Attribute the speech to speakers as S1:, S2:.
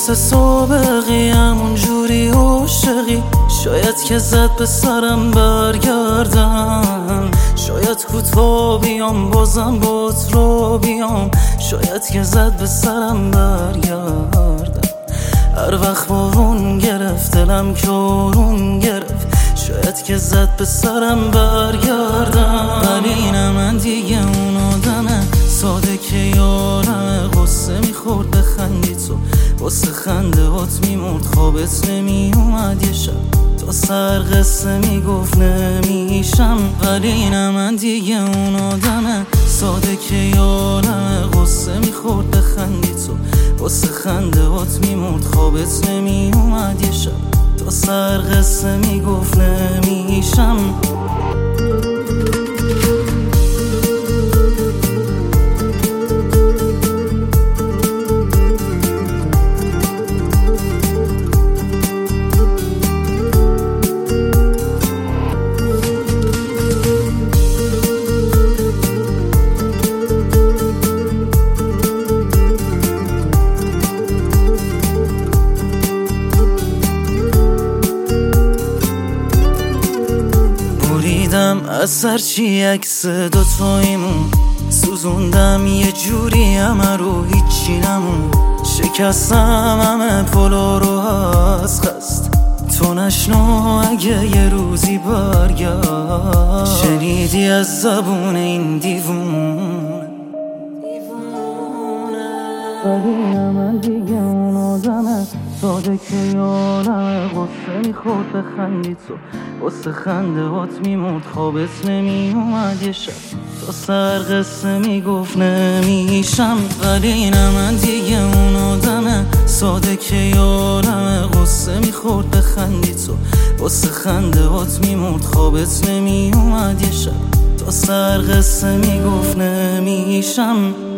S1: مثل سابقی همونجوری عاشقی، شاید که زد به سرم برگردم، شاید کوتاه بیام بازم بات رو بیام، شاید که زد به سرم برگردم. هر وقت بارون گرفت دلم که آروم گرفت، شاید که زد به سرم برگردم. ولی نه من دیگه اون آدمه ساده که یارمه، غصه میخورد بخندی تو واسه خنده هات میمرد، خوابت نمیومد یه شب تا سر قصه میگفت نمیشم. ولی نه من دیگه اون آدمه ساده که یارمه، غصه میخورد بخندی تو واسه خنده هات میمرد، خوابت نمیومد یه شب تا سر قصه میگفت نمیشم. از هرچی عکس دوتاییمون سوزوندم یه جوری همه رو هیچی نمون، شکستم همه پلا رو از خست تو نشنو اگه یه روزی برگرد. شنیدی از زبون این دیوونه، ولی نه من دیگه اون آدمه ساده که یادمه، غصه میخورد بخندی تو واسه خنده هات میمرد، خوابت نمیومد یه شب تا سر قصه میگفت نمیشم. ولی نه من دیگه اون آدمه ساده که یادمه، غصه میخورد بخندی تو واسه خنده هات میمرد، خوابت نمیومد یه شب تا سر قصه میگفت نمیشم.